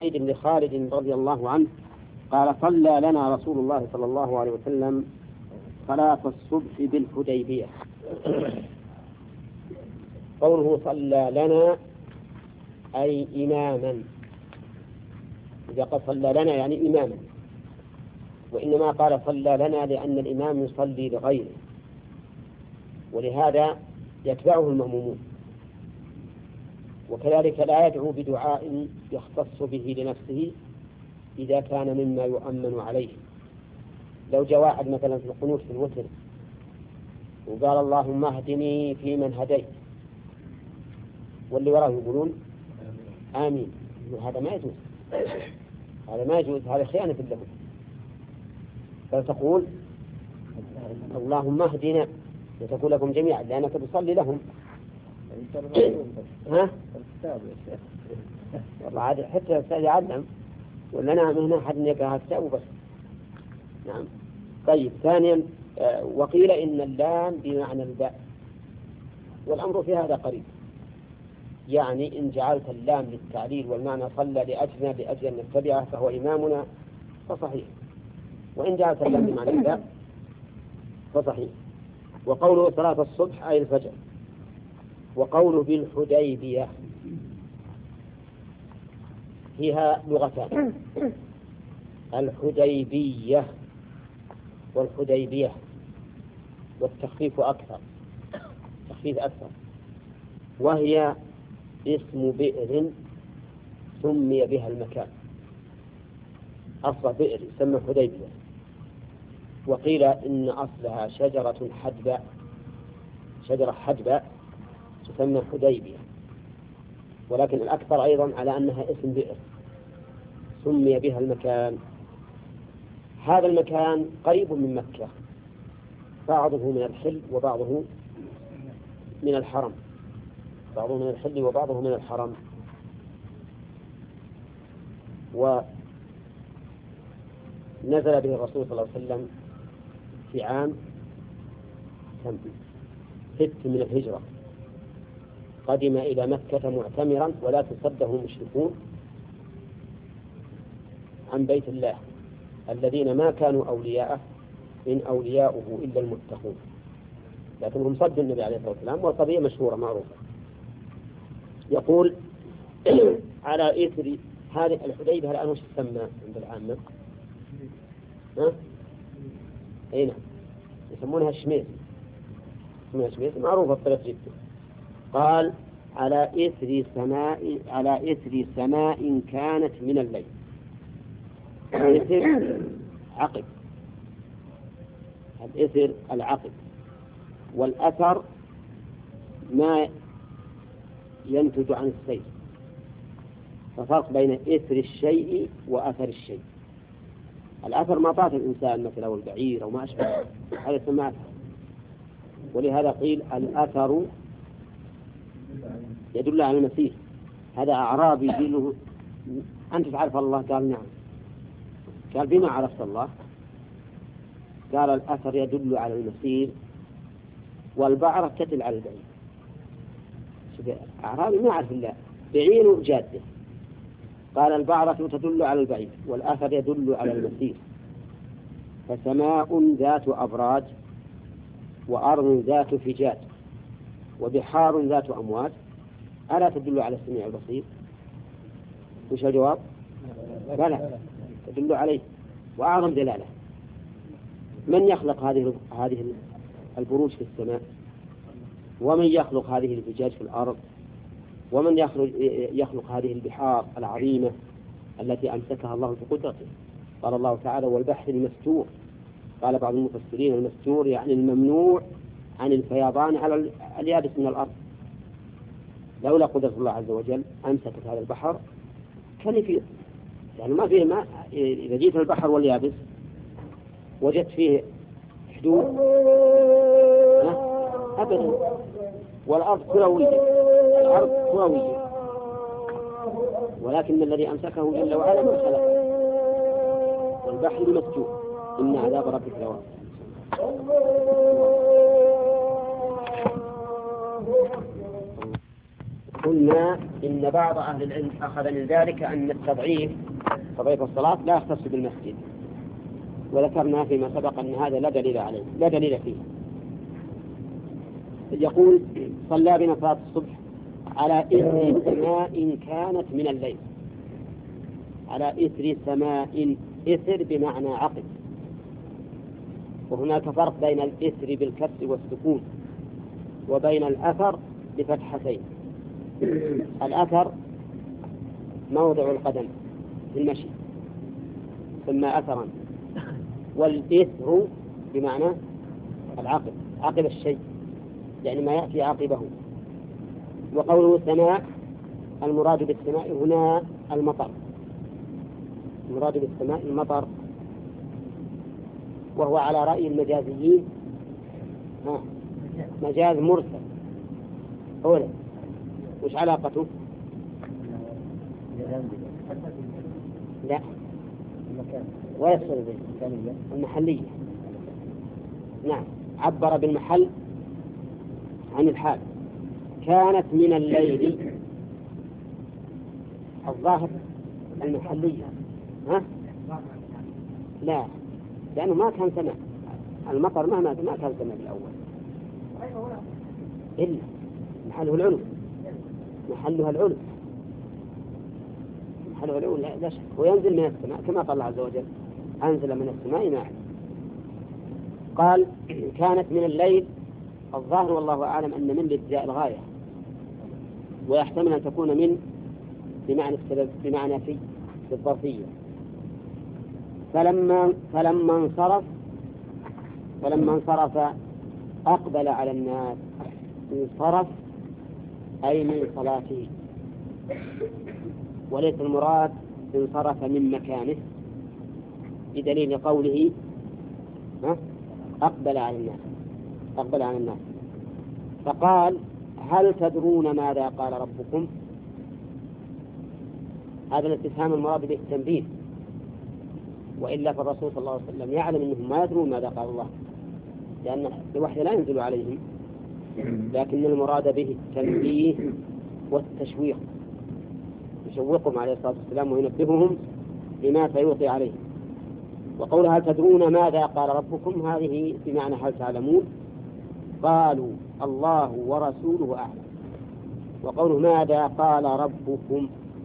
زيد بن خالد رضي الله عنه قال صلى لنا رسول الله صلى الله عليه وسلم صلاة الصبح بالحديبية. قوله صلى لنا أي إماما، إذا قال صلى لنا يعني إماما، وإنما قال صلى لنا لأن الإمام يصلي لغيره، ولهذا يتبعه المأمومون. وكذلك لا يدعو بدعاء يختص به لنفسه إذا كان مما يؤمن عليه. لو جاء واحد مثلا في القنوت في الوتر وقال اللهم اهدني فيمن هديت، واللي وراه يقولون آمين، هذا ما يجوز، هذا ما يجوز، هذا خيانة له. فتقول اللهم اهدنا، وتقول لكم جميعا لأنك تصلي لهم. ها؟ والله عاد حتى الأستاذ يعلم، ولا نعم هنا أحد يقرأ الكتاب وبس. نعم. طيب، ثانيا وقيل إن اللام بمعنى الباء، والأمر في هذا قريب، يعني إن جعلت اللام للتعليل والمعنى صلى لأجلنا لأجل أن نتبعه فهو إمامنا فصحيح، وإن جعلت اللام بمعنى الباء فصحيح. وقوله صلاة الصبح أي الفجر. وقوله بالحديبية فيها لغتان، الحديبية والحديبية، والتخفيف أكثر، تخفيف أكثر. وهي اسم بئر سمي بها المكان، أصل بئر يسمى حديبية. وقيل إن أصلها شجرة حدباء، شجرة حدباء تسمى حديبية، ولكن الأكثر أيضا على أنها اسم بئر سمي بها المكان. هذا المكان قريب من مكة، بعضه من الحل وبعضه من الحرم، بعضه من الحل وبعضه من الحرم. ونزل به الرسول صلى الله عليه وسلم في عام 6 من الهجرة، قدم إلى مكة معتمرا ولا تصده المشركون عن بيت الله الذين ما كانوا أولياءه إن أولياؤه إلا المتقون، لكنهم صدوا النبي عليه الصلاة والسلام، والقضية مشهورة معروفة. يقول على إثر هذه الحديبية الآن وش تسمى عند العامة؟ أي نعم، يسمونها شميس، معروفة بطريقة جدا. قال على إثر سماء كانت من الليل. الإثر عقب، الإثر العقب، والأثر ما ينتج عن السير، ففرق بين إثر الشيء وأثر الشيء. الأثر ما طاف الإنسان مثلا أو البعير أو ما أشبه، هذا يسمى أثر. ولهذا قيل الأثر يدل على المسيح. هذا أعرابي يقول أنت تعرف الله؟ قال نعم. قال بما عرفت الله؟ قال الأثر يدل على المسير، والبعرة تدل على البعير. أعرابي ما عرف الله، بعير وجاده. قال البعرة تدل على البعير، والأثر يدل على المسير. فسماء ذات أبراج، وأرض ذات فجاج، وبحار ذات أمواج، ألا تدل على السميع البصير؟ وش الجواب؟ لا، تدل عليه، وأعظم دلالة. من يخلق هذه البروج في السماء؟ ومن يخلق هذه الفجاج في الأرض؟ ومن يخلق هذه البحار العظيمة التي أمسكها الله بقدرته؟ قال الله تعالى والبحر المسجور. قال بعض المفسرين المسجور يعني الممنوع عن الفيضان على اليابس من الأرض. لولا قدرة الله عز وجل أمسكت هذا البحر كان يفيض، يعني ما فيه ماء. إذا جيت البحر واليابس وجدت فيه حدود أبدا. والأرض كروية، الأرض كروية، ولكن الذي أمسكه جل وعلا ما خلق. والبحر مسجور إن عذاب ربك لواقع. قلنا إن بعض أهل العلم أخذ من ذلك أن تضعيف الصلاة لا يختص بالمسجد، وذكرنا فيما سبق أن هذا لا دليل عليه، لا دليل فيه. يقول صلى بنا صلاة الصبح على إثر سماء كانت من الليل، على إثر سماء، إثر بمعنى عقب، وهناك فرق بين الإثر بالكسر والسكون وبين الأثر بفتحتين. الأثر موضع القدم في المشي ثم أثرا، والإثر بمعنى العقب، عقب الشيء يعني ما يأتي عقبه. وقوله سماء المراد بالسماء هنا المطر، المراد بالسماء المطر، وهو على رأي المجازيين مجاز مرسل. أولا وش علاقته؟ لا ويصل المحلية. نعم، عبر بالمحل عن الحال. كانت من الليل، الظاهر المحلية. لا، لأنه ما كان سماء، المطر ما كان سماء بالأول، إلا محله العلو، محلها العلو، محلها العلو لا شك، وينزل من السماء كما قال الله عز وجل أنزل من السماء ماء. قال كانت من الليل، الظاهر والله أعلم أن من لابتداء الغاية، ويحتمل أن تكون من بمعنى السبب، بمعنى في الظرفية. فلما انصرف أقبل على الناس. انصرف أي من صلاته، وليس المراد انصرف من مكانه، بدليل قوله أقبل على الناس. فقال هل تدرون ماذا قال ربكم؟ هذا الاستفهام المراد به التنبيه، وإلا فالرسول صلى الله عليه وسلم يعلم أنهم ما يدرون ماذا قال الله، لأن الوحي لا ينزل عليهم، لكن المراد به التنبيه والتشويق، يشوقهم عليه الصلاة والسلام وينبههم لما سيوطي عليه. وقول هل تدرون ماذا قال ربكم هذه بمعنى هل تعلمون؟ قالوا الله ورسوله أعلم. وقوله ماذا قال ربكم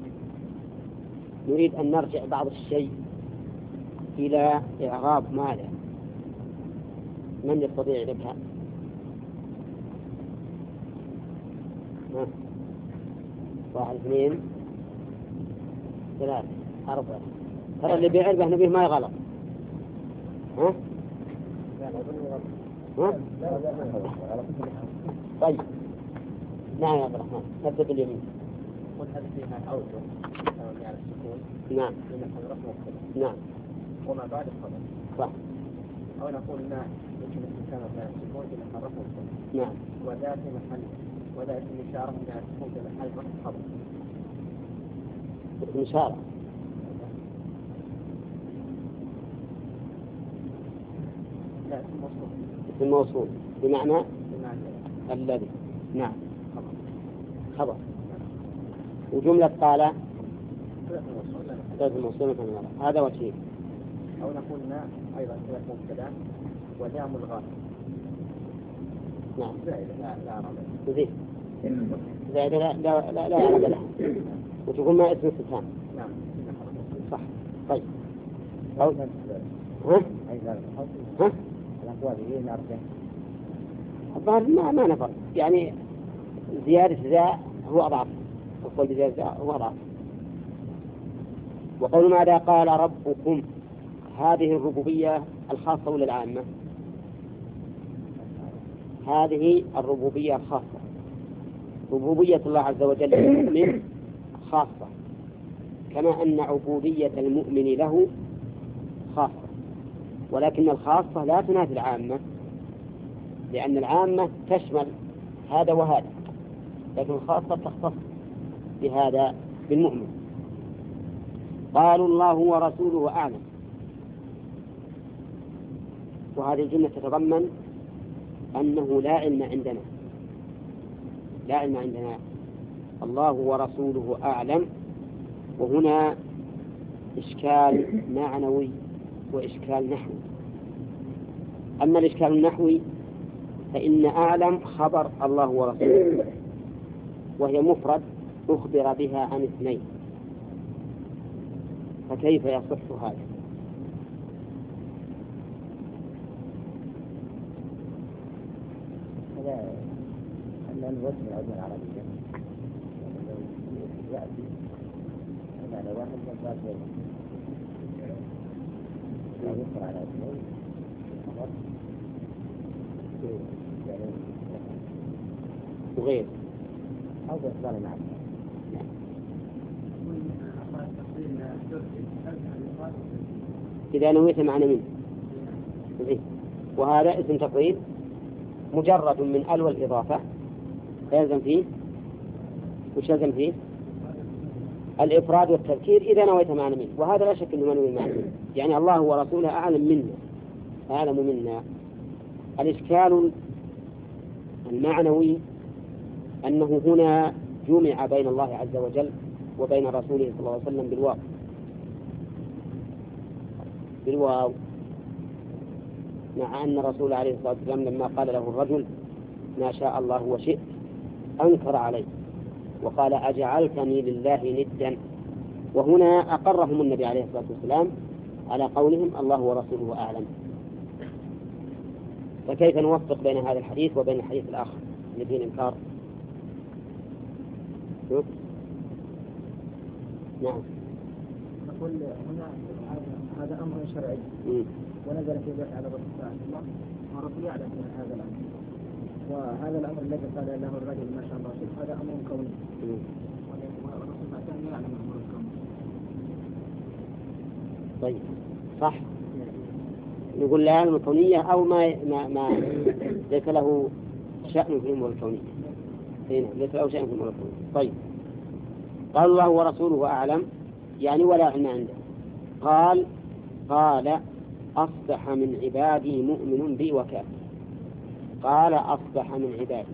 نريد أن نرجع بعض الشيء إلى إعراب ماذا. من يستطيع يعرفها؟ 1 2 3 4. ترى اللي بيعرفه نبيه ما يغلط. طيب نعم يا عبد الرحمن، نبدأ باليمين. قل هذه فيها أوجه على السكون. نعم. نعم. وما بعد الخبر. صح. أو نقول ما يمكن الإنسان على السكون إلى حرفه الخبر. نعم. وذات محل، وذات الإشارة من السكون إلى محل الخبر. اسم إشارة. لا، اسم موصول. اسم موصول بمعنى الذي. نعم. خبر. وجملة قال ثلاث الموصول مثلا هذا وجهين. أو نقول ما أيضا ثلاث مبتدأ ودام الغاية. نعم. لا زين. زائدة لا عرب لها. وتقول ما اسم استفهام. نعم. صح. طيب. أو ها؟ ها؟ الأقوال هي نرجع. الظاهر ما نفر، يعني زيادة ذا هو أضعف، وقول بزيادة ذا هو أضعف. وقول ماذا قال ربكم هذه الربوبية الخاصة ولا العامة؟ هذه الربوبية الخاصة. ربوبية الله عز وجل للمؤمن خاصة، كما أن عبودية المؤمن له خاصة، ولكن الخاصة لا تنافي العامة، لأن العامة تشمل هذا وهذا، لكن الخاصة تختص بهذا بالمؤمن. قالوا الله ورسوله أعلم. وهذه الجملة تتضمن أنه لا علم عندنا الله ورسوله أعلم، وهنا إشكال معنوي وإشكال نحوي. أما الإشكال النحوي فإن أعلم خبر الله ورسوله، وهي مفرد أخبر بها عن اثنين، فكيف يصح هذا؟ هذا أن الوزن العلم العربية يأتي على واحد من ذات لا يقرأ على اثنين وغير أو بإصدار العدل. إذا نويت معنى منه، وهذا اسم تقريب مجرد من ال والإضافة، فيلزم فيه وش يلزم فيه؟ الإفراد والتذكير إذا نويت معنى منه، وهذا لا شك أنه منوي معنى منه، يعني الله ورسوله أعلم منا. الإشكال المعنوي أنه هنا جمع بين الله عز وجل وبين رسوله صلى الله عليه وسلم بالواو، مع أن الرسول عليه الصلاة والسلام لما قال له الرجل ما شاء الله وشئت أنكر عليه وقال أجعلتني لله ندا، وهنا أقرهم النبي عليه الصلاة والسلام على قولهم الله ورسوله أعلم. فكيف نوفق بين هذا الحديث وبين الحديث الآخر الذي الإنكار؟ نعم. نقول هنا هذا أمر شرعي ونزل في ذلك على رسول الله ورسول يعلم من هذا الأمر، وهذا الأمر الذي قال له الرجل ما شاء الله هذا أمر كوني، ورسول الله كان يعلم الأمر الكوني. طيب صح، نقول لا يعلم الكونية أو ما ليس له شأن في الأمور الكونية، ليس له شأن في الأمور الكونية. طيب قال الله ورسوله أعلم يعني ولا علم عنده. قال أصبح من عبادي مؤمن بي وكافر. قال أصبح من عبادي